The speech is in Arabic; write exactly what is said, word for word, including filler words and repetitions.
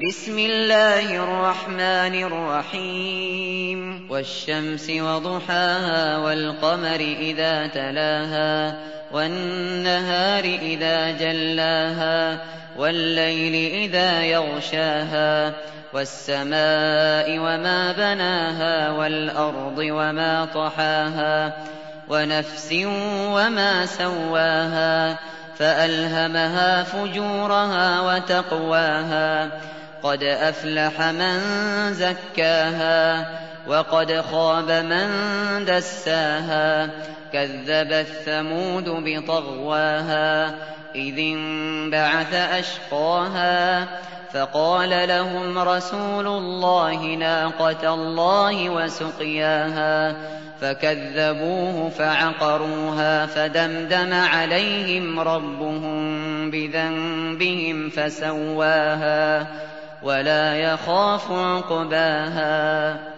بسم الله الرحمن الرحيم والشمس وضحاها والقمر إذا تلاها والنهار إذا جلاها والليل إذا يغشاها والسماء وما بناها والأرض وما طحاها ونفس وما سواها فألهمها فجورها وتقواها قد أفلح من زكاها وقد خاب من دساها كذبت ثمود بطغواها إذ انبعث أشقاها فقال لهم رسول الله ناقة الله وسقياها فكذبوه فعقروها فدمدم عليهم ربهم بذنبهم فسواها ولا يخاف عقباها